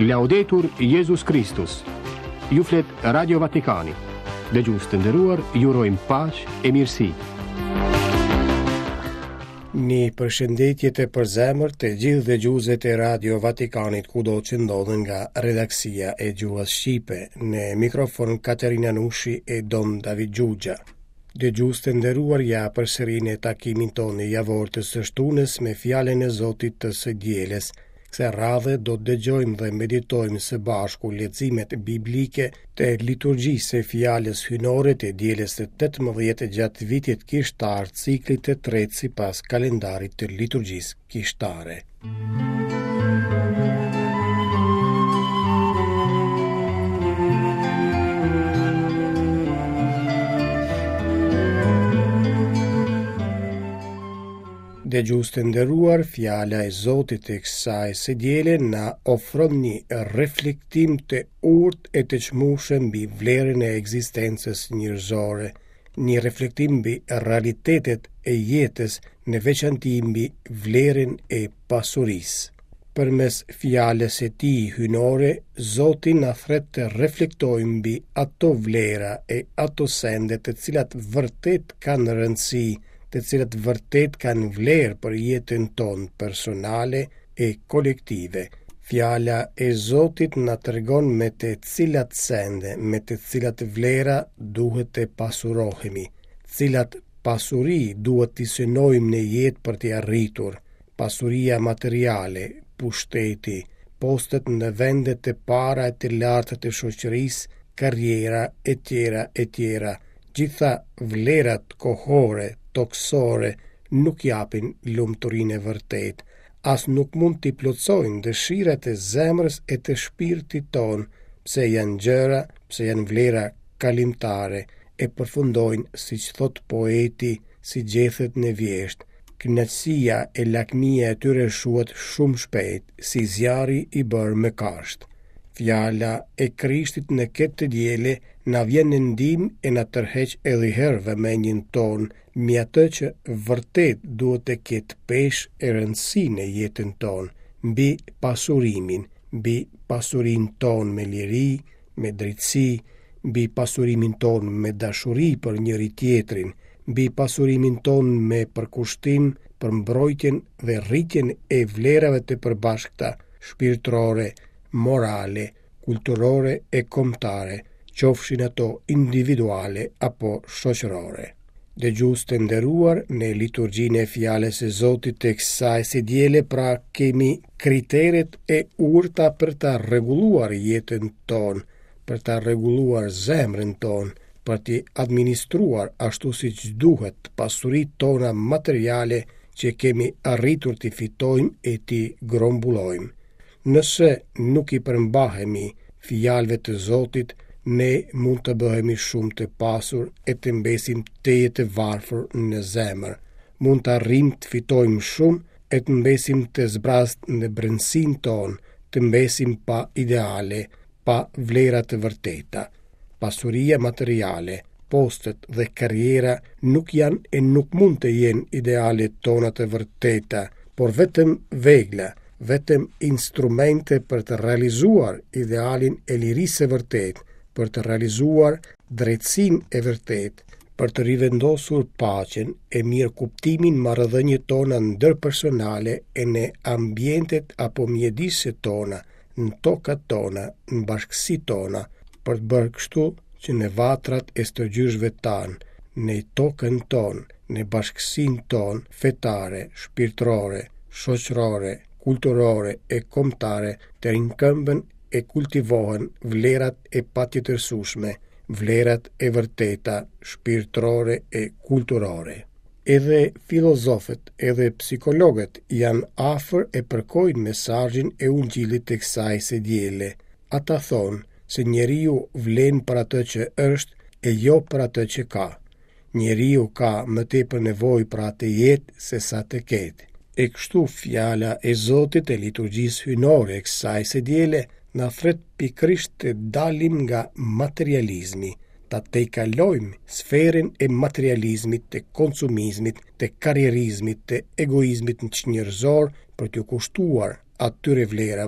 Laudetur Jesus Christus. Ju flet Radio Vatikani. Dëgjues të nderuar, ju urojmë paqe e mirësi. Një përshëndetje të përzemërt të gjithë dëgjuesit e Radio Vatikanit kudo që ndodhen nga redaksia e gjuhës shqipe. Në mikrofon Katerina Nushi e Don David Gjugja. Dëgjues të nderuar, ja përsërinë takimin tonë javor të së shtunës me fjalën e Zotit të së dielës. Kësaj radhe do të dëgjojmë dhe meditojmë së bashku leximet biblike të liturgjisë së fjalës hyjnore të dielës së 18 gjatë vitit kishtar, ciklit të tretë sipas kalendarit të liturgjisë kishtare. Dëgjues të nderuar, fjala e Zotit e kësaj së diele na ofron një reflektim të urtë e të çmueshëm mbi vlerën e ekzistencës njerëzore, një reflektim mbi realitetet e jetës, në veçanti mbi vlerën e pasurisë. Përmes fjalës së tij hyjnore, Zoti na thret të reflektojmë mbi ato vlera e ato sende të cilat vërtet kanë rëndësi, të cilat vërtet kanë vlerë për jetën tonë personale e kolektive. Fjala e Zotit na tregon me të cilat sende, me të cilat vlera duhet të pasurohemi, cilat pasuri duhet të synojmë në jetë për të arritur, pasuria materiale, pushteti, postet në vendet të para e të larta të shoqërisë, karriera e tjera. Gjitha vlerat kohore, toksore, nuk japin lumturinë e vërtet, as nuk mund t'i plotsojnë dëshirat e zemrës e të shpirtit ton, pse janë gjëra, pse janë vlera kalimtare, e përfundojnë, siç thot poeti, si gjethet në vjesht. Kënaqësia e lakmia e tyre shuhet shumë shpejt, si zjarri i bërë me kasht. Fjala e Krishtit në këtë diele na vjen në ndihmë e na tërheq edhe herë vëmendjen tonë mbi atë që vërtet duhet të ketë peshë e rëndësi në jetën tonë, mbi pasurimin, mbi pasurinë tonë me liri, me drejtësi, mbi pasurimin tonë me dashuri për njëri tjetrin, mbi pasurimin tonë me përkushtim për mbrojtjen dhe rritjen e vlerave të përbashkëta, shpirtërore, morale, kulturore e kombëtare, qofshin ato individuale apo shoqërore. Dëgjues të nderuar, në liturgjinë e fjalës së Zotit të kësaj së diele pra kemi kriteret e urta për ta rregulluar jetën tonë, për ta rregulluar zemrën tonë, për t'i administruar ashtu siç duhet pasuritë tona materiale që kemi arritur t'i fitojmë e t'i grombullojmë. Nëse nuk i përmbahemi fjalëve të Zotit, ne mund të bëhemi shumë të pasur e të mbesim teje të varfër në zemër. Mund të arrijmë të fitojmë shumë e të mbesim të zbrast në brendësinë tonë, të mbesim pa ideale, pa vlera të vërteta. Pasuria materiale, postet dhe karriera nuk janë e nuk mund të jenë idealet tona të vërteta, por vetëm vegla, vetëm instrumente për të realizuar idealin e lirisë së vërtet, për të realizuar drejtësinë e vërtet, për të rivendosur paqen e mirë kuptimin marrëdhëniet tona ndërpersonale e në ambientet apo mjediset tona, në tokat tona, në bashkësitë tona, për të bërë kështu që në vatrat e stërgjyshve tanë, në tokën tonë, në bashkësinë tonë fetare, shpirtërore, shoqërore, kulturore e kombëtare të rinkëmbën e kultivohen vlerat e patjetërsueshme, vlerat e vërteta, shpirtërore e kulturore. Edhe filozofët, edhe psikologët janë afër e përkojnë mesazhin e ungjillit të kësaj së diele. Ata thonë se njeriu vlen për atë që është e jo për atë që ka. Njeriu ka më tepër nevojë për atë jetë se sa të ketë. E kështu fjala e Zotit e liturgjisë hyjnore e kësaj së diele na thret pikërisht të dalim nga materializmi, ta tejkalojmë sferën e materializmit, të konsumizmit, të karrierizmit, të egoizmit njerëzor për t'u kushtuar atyre vlerave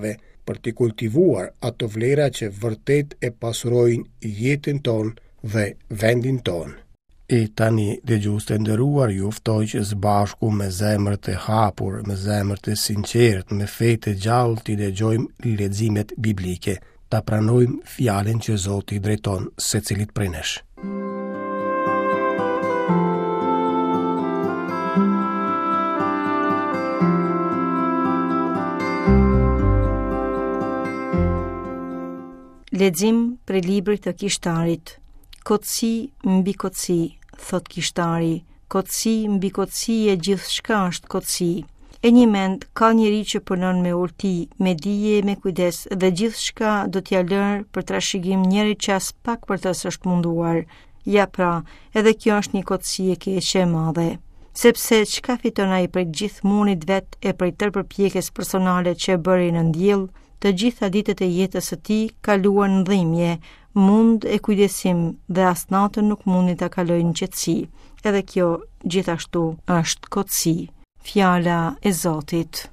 për t'i kultivuar ato vlera që vërtet e pasurojnë jetën tonë dhe vendin tonë. E tani, dëgjues të nderuar, ju ftoj që së bashku me zemër të hapur, me zemër të sinqert, me fe të gjallë t'i dëgjojmë leximet biblike, ta pranojmë fjalën që Zoti drejton secilit prej nesh. Lexim për librit të Kishtarit. Kotësi mbi kotësi, thot Kishtari, kotësi mbi kotësi e gjithçka është kotësi. E një mend ka njeri që punon me urti, me dije, me kujdes dhe gjithçka do t'ja lërë për trashëgim njëri që as pak për të s'është munduar. Ja pra, edhe kjo është një kotësi e keqe e madhe. Sepse çka fiton ai për gjithë munit vet e për tërë përpjekjes personale që e bëri në ndjell, të gjitha ditët e jetës së tij kaluan në dhimbje, mund e kujdesim dhe as natën nuk mundi ta kalojë në qetësi. Edhe kjo gjithashtu është kotësi. Fjala e Zotit.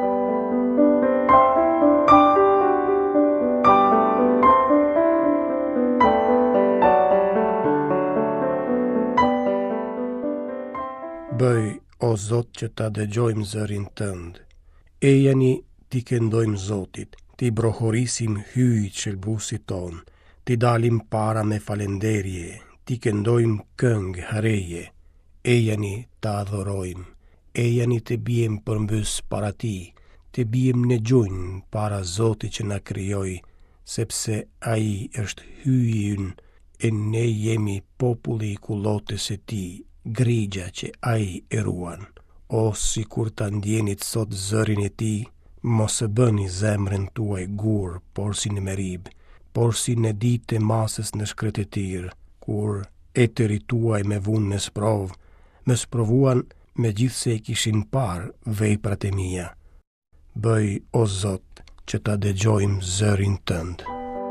Bëj, o Zot, që ta dëgjojmë zërin tënd. Ejani t'i këndojmë Zotit, t'i brohorisim hyjt shëlbusit ton, t'i dalim para me falenderje, t'i këndojmë këngë hareje. Ejani t'a adhorojmë, ejani të bjem përmbys para ti, të bjem në gjunjë para Zotit që na krijoi, sepse ai është hyji ynë e ne jemi populli i kullotës e ti, grigja që ai e ruan. O, si kur ta ndjenit sot zërin e ti, mos e bëni zemrën tuaj gur, por si në merib, por si në ditë e masës në shkretetir, kur eteri tuaj me vunë në sprov, me sprovuan me gjithë se kishin par veprat e mia. Bëj, o Zot, që ta dëgjojmë zërin tënd.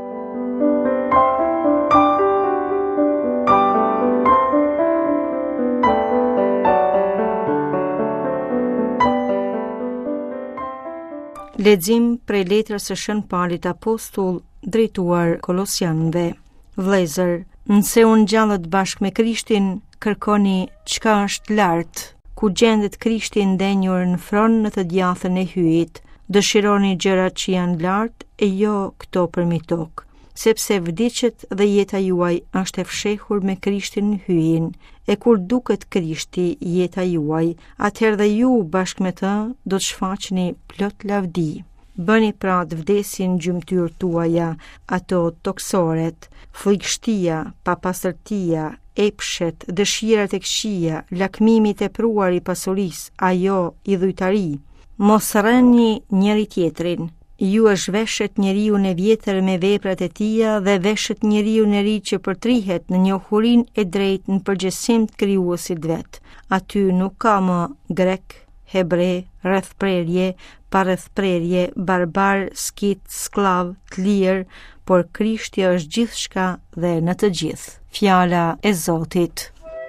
Lexim prej letrës së Shën Paulit apostull drejtuar Kolosianëve. Vëllezër, nëse u ngjallët bashkë me Krishtin, kërkoni çka është lart, ku gjendet Krishti ndenjur në fron në të djathën e hyjit. Dëshironi gjërat që janë lart e jo këto përmi tokë, sepse vdiqet dhe jeta juaj është e fshehur me Krishtin në hyjin. E kur duket Krishti jeta juaj, atëherë dhe ju bashkë me të do të shfaqeni plot lavdi. Bëni pra të vdesin gjymtyr tuaja, ato toksoret, frikështia, papastërtia, epshet, dëshirat e këqija, lakmimi i tepruar i pasurisë, ajo idhujtari. Mos rreni njëri tjetrin. Ju e zhveshet njeriu në vjetër me veprat e tia dhe veshet njeriu në ri që përtrihet në njohurin e drejt në përgjegjësim të krijuesit vet. Aty nuk ka më grek, hebre, rrethprerje, parrethprerje, barbar, skit, sklav, të lirë, por Krishti është gjithçka dhe në të gjithë. Fjala e Zotit.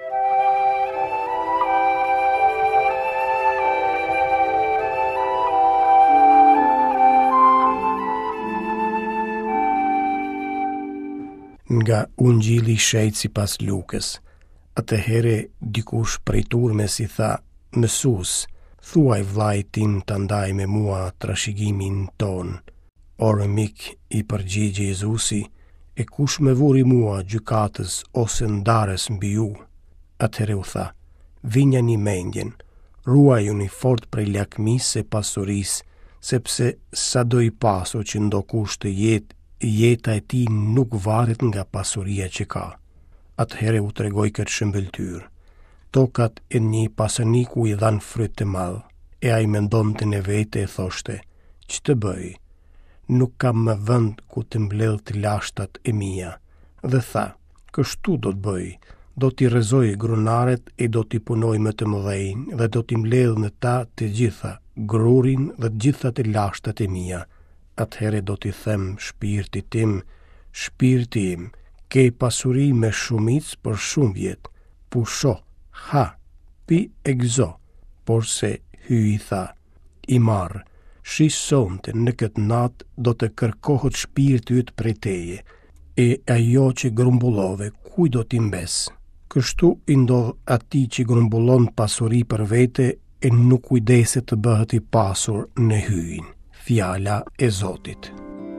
Nga Ungjilli i Shejt sipas Lukës. Atëherë dikush prej turmes i tha: Mësues, thuaj vllait tim ta ndaj me mua trashëgimin ton. Orë mik, i përgjigji Jezusi, e kush me vuri mua gjykatës ose ndarës mbi ju? Atëherë u tha: Vinjani mendjen, ruajuni fort prej lakmisë e pasurisë, sepse sado i pasur që ndokush të jetë, jeta e tij nuk varet nga pasuria që ka. Atëherë u tregoi këtë shëmbëltyr. Tokat e një pasaniku i dhan fryt të madh, e ai mendonte në vete e thoshte: Ç'të bëj? Nuk kam më vend ku të mbledh të lashtat e mia. Dhe tha: Kështu do të bëj. Do t'i rrezoj grunaret e do t'i punoj më të mëdhenj dhe do t'i mbledh në ta të gjitha, grurin dhe të gjitha të lashtat e mia. Atëherë do t'i them shpirtit tim, shpirti im, ke pasuri me shumicë për shumë vjet, pusho, ha, pi e gëzo, por se hyi tha, i marr, Shisonte në këtë natë do të kërkohet shpirti yt prej teje, e ajo që grumbullove, kuj do t'i mbes? Kështu i ndodh atij që grumbullon pasuri për vete e nuk kujdeset të bëhet i pasur në hyjin. Fjala e Zotit.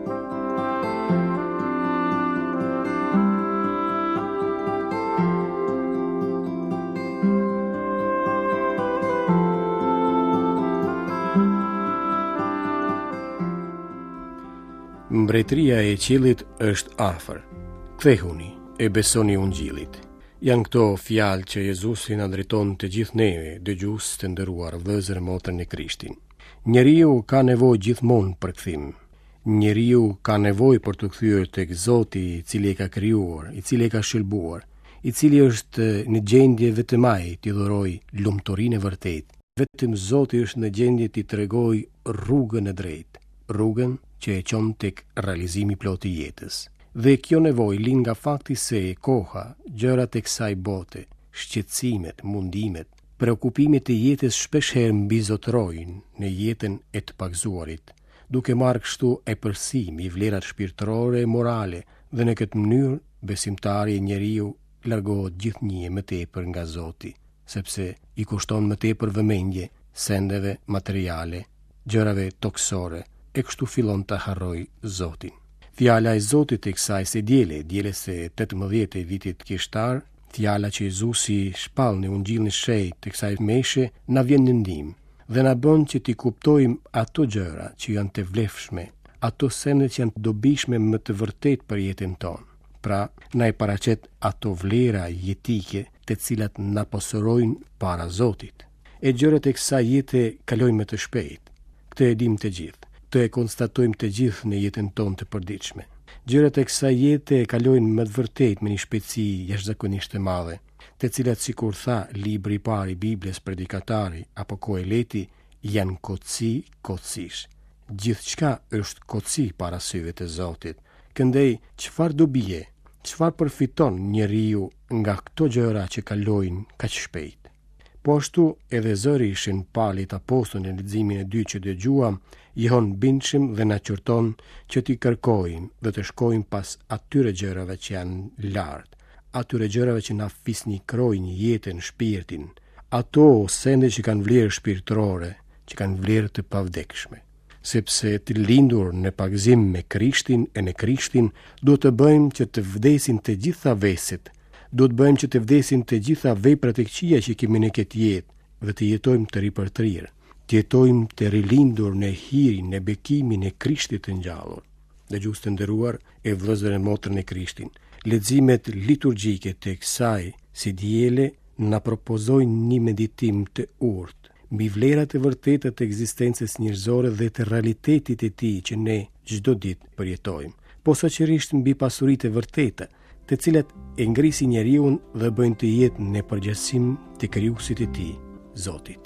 Mbretëria e qiellit është afër. Kthehuni e besoni Ungjillit. Janë këto fjalë që Jezusi na drejton të gjithë neve, dëgjues të nderuar, vëllezër e motra në Krishtin. Njeriu ka nevojë gjithmonë për kthim. Njeriu ka nevojë për të kthyer tek Zoti, i cili e ka krijuar, i cili e ka shëlbuar, i cili është në gjendje vetëm ai t'i dhurojë lumturinë e vërtetë. Vetëm Zoti është në gjendje t'i tregojë rrugën e drejtë, rrugën që e qon tek realizimi plot i jetës. Dhe kjo nevojë lind nga fakti se koha, gjërat e kësaj bote, shqetësimet, mundimet, preokupimet e jetës shpeshherë mbizotrojnë në jetën e të pagzuarit, duke marrë kështu e përsimi vlerat shpirtërore e morale, dhe në këtë mënyrë besimtari e njeriu largohet gjithnjë më tepër nga Zoti, sepse i kushton më tepër vëmendje sendeve materiale, gjërave toksore, e kështu fillon të harroj Zotin. Fjala e Zotit e kësaj së dielës së 18 e vitit kishtar, fjala që Jezusi shpall në Ungjillin e shejt të kësaj meshe, na vjen në ndihmë dhe na bën që t'i kuptojmë ato gjëra që janë të vlefshme, ato sende që janë të dobishme më të vërtet për jetën tonë. Pra, na i paraqet ato vlera jetike të cilat na pasurojnë para Zotit. E gjërat e kësaj jete kalojnë më të shpejt. Këtë e dim të gjithë. Të e konstatojmë të gjithë në jetën tonë të përditshme. Gjërat e kësaj jete kalojnë me të vërtetë me një shpejtësi jashtëzakonisht të madhe, të cilat, sikur tha libri i parë i Biblës, Predikatari apo Koeleti, janë kotësish. Gjithçka është kotësi para syve të Zotit. Këndej, çfarë do bie, çfarë përfiton njeriu nga këto gjëra që kalojnë kaq shpejt? Po ashtu edhe zëri i Shin Paulit apostol në leximin e dytë që dëgjuam, jehon bindshëm dhe na qorton që t'i kërkojmë dhe të shkojmë pas atyre gjërave që janë lart, atyre gjërave që na fisnikrojnë jetën, shpirtin, ato sende që kanë vlerë shpirtërore, që kanë vlerë të pavdekshme. Sepse të lindur në pagëzim me Krishtin e në Krishtin, do të bëjmë që të vdesin të gjitha veset, do të bëjmë që të vdesin të gjitha veprat e këqija që kemi në këtë jetë dhe të jetojmë të ripërtrirë, të jetojmë të rilindur në hirin, në bekimin e Krishtit të ngjallur. Dëgjues të nderuar e vëllezër e motrën e Krishtin, leximet liturgjike të kësaj si diele na propozojnë një meditim të urtë mbi vlerat e vërteta të ekzistencës njerëzore dhe të realitetit e tij që ne çdo ditë përjetojmë, posaçërisht mbi pasuritë e vërteta, të cilat e ngrisin njeriun dhe bëjnë të jetë në përgjithësim të krijuesit e tij, Zotit.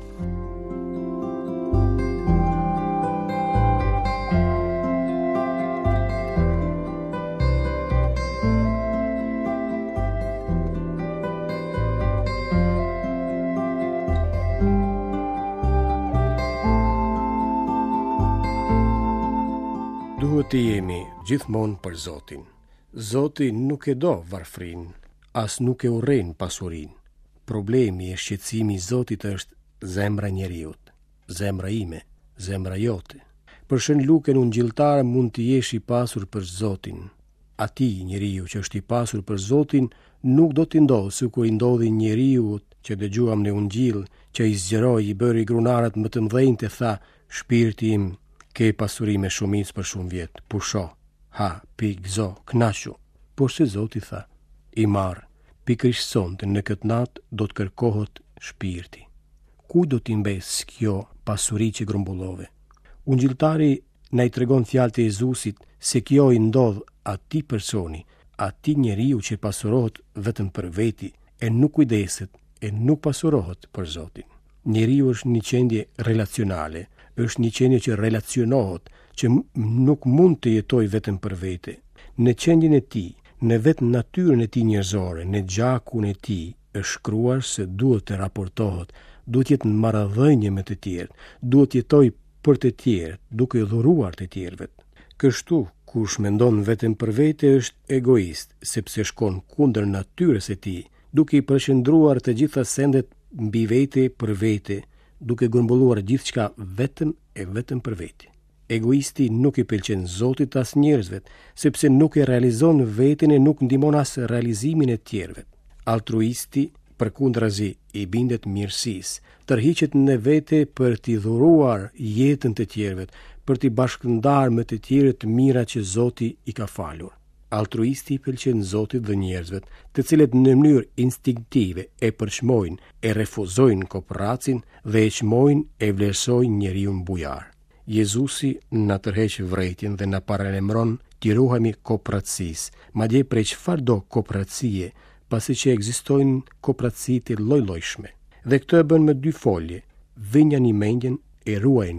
Duhet të jemi gjithmonë për Zotin. Zoti nuk e do varfrin, as nuk e urren pasurin. Problemi e shqetësimi i Zotit është zemra njeriut, zemra ime, zemra jote. Për shën lukën ungjilltare mund të jesh i pasur për Zotin. Atij njeriu që është i pasur për Zotin nuk do t'i ndodhë sikur i ndodhi njeriut që dëgjuam në Ungjill, që i zgjeroi, i bëri grunarat më të mëdhenj të tha, shpirti im ke pasuri me shumicë për shumë vjet, pusho. Ha, pi, gzo, knashu. Por se Zoti tha, i marë, pikërisht sonte në këtë natë do të kërkohet shpirti. Ku do t'i mbes kjo pasuri që grumbullove? Ungjilltari na i tregon fjalët e Jezusit se kjo i ndodh atij personi, atij njeriu që pasurohet vetëm për veti e nuk kujdeset e nuk pasurohet për Zotin. Njeriu është një qendje relacionale, është një qendje që relacionohet, që nuk mund të jetoj vetëm për vete. Në qendjen e tij, në vetë natyrën e tij njerëzore, në gjakun e tij, është shkruar se duhet të raportohet, duhet jetë në marrëdhënie me të tjerë, duhet jetoj për të tjerët, duke dhuruar të tjerëve. Kështu, kush mendon vetëm për vete është egoist, sepse shkon kundër natyrës e tij, duke i përqendruar të gjitha sendet mbi vete për vete, duke grumbulluar gjithçka vetëm e vetëm për vete. Egoisti nuk i pëlqen Zotit as njerëzve, sepse nuk e realizon veten e nuk ndihmon as realizimin e tjerëve. Altruisti, përkundrazi, i bindet mirësisë, tërhiqet në vete për t'i dhuruar jetën të tjerëve, për t'i bashkëndarë me të tjerët mira që Zoti i ka falur. Altruisti i pëlqen Zotit dhe njerëzve, të cilët në mënyrë instinktive e përçmojnë, e refuzojnë kooperacin dhe e çmojnë e vlerësojnë njeriun bujar. Jezusi na tërheq vërejtjen dhe na paralajmëron të ruhemi kooperacisë, madje prej çfarëdo kooperacie, pasi që ekzistojnë kooperaci të lloj-llojshme. Dhe këtë e bën me 2 folje: vënjani mendjen e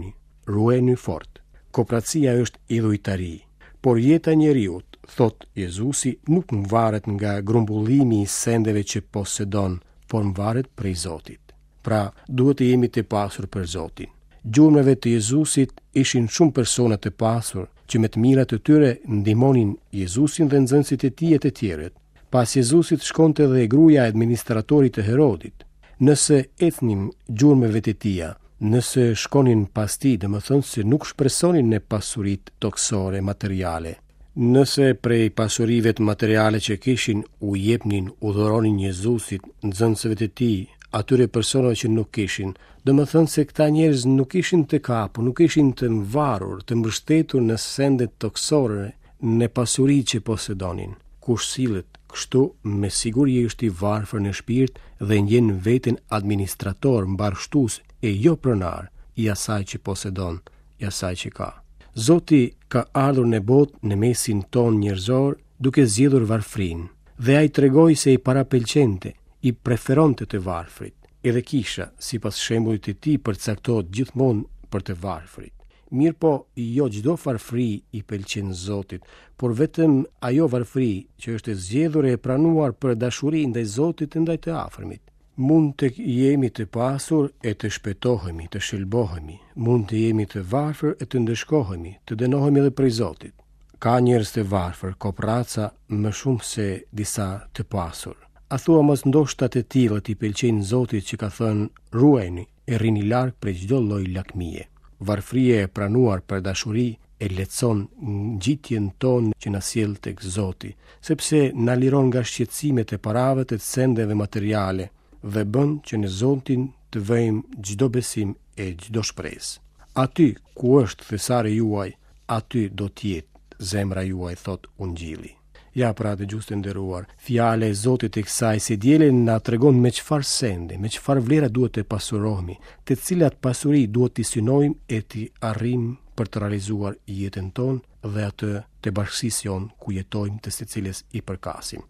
ruajeni fort. Kooperacia është idhujtari, por jeta e njeriut, thot Jezusi, nuk varet nga grumbullimi i sendeve që posedon, por varet prej Zotit. Pra, duhet të jemi të pasur për Zotin. Gjurmëve të Jezusit ishin shumë persona të pasur që me të mirat të tyre ndihmonin Jezusin dhe nxënësit e tij e të tjerët. Pas Jezusit shkonte dhe gruaja e administratorit të Herodit. Nëse ecnin gjurmëve të tija, nëse shkonin pas tij, domethënë se nuk shpresonin në pasuritë toksore materiale. Nëse prej pasurive të materiale që kishin u jepnin, u dhuronin Jezusit, nxënësve të tij, atyre personave që nuk kishin, domethënë se këta njerëz nuk ishin të kapur, nuk ishin të varur, të mbështetur në sendet toksore, në pasuritë që posedonin. Kush sillet kështu, me siguri është i varfër në shpirt dhe ndjen veten administrator, mbarështues e jo pronar i asaj që posedon, i asaj që ka. Zoti ka ardhur në botë në mesin ton njerëzor duke zgjedhur varfrin, dhe ai tregoi se i parapëlqente, i preferonte të varfrit. Edhe kisha, sipas shembullit të tij, përcaktohet gjithmonë për të varfrit. Mirë po, jo çdo varfri i pëlqen Zotit, por vetëm ajo varfri që është e zgjedhur e pranuar për dashuri ndaj Zotit e ndaj të afërmit. Mund të jemi të pasur e të shpëtohemi, të shëlbohemi. Mund të jemi të varfër e të ndëshkohemi, të dënohemi edhe prej Zotit. Ka njerëz të varfër, kooperaca më shumë se disa të pasur. A thua mos ndoshta të tillët i pëlqejnë Zotit që ka thënë ruajeni e rrini larg prej çdo lloj lakmie. Varfria e pranuar për dashuri e lehtëson ngjitjen tonë që na sjell tek Zoti, sepse na liron nga shqetësimet e parave të sendeve materiale dhe bën që në Zotin të vëjmë çdo besim e çdo shpresë. Aty ku është thesari juaj, aty do të jetë zemra juaj, thot Ungjilli. Ja, pra, dëgjues të nderuar, fjala e Zotit e kësaj së diele na tregon me çfarë sende, me çfarë vlera duhet të pasurohemi, të cilat pasuri duhet t'i synojmë e t'i arrijmë për të realizuar jetën tonë dhe atë të bashkësisë jonë ku jetojmë, të secilës i përkasim.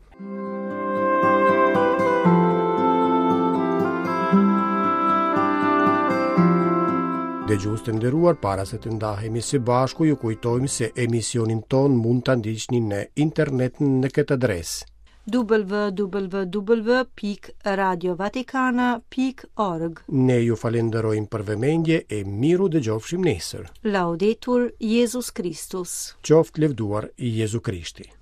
Dëgjues të nderuar, para se të ndahemi së bashku, ju kujtojmë se emisionin ton mund ta ndiqni në internet në këtë adresë: www.radiovaticana.org. Ne ju falenderojmë për vëmendje e miru dëgjofshim nesër. Laudetur Jesus Christus. Qoftë lëvduar Jezu Krishti.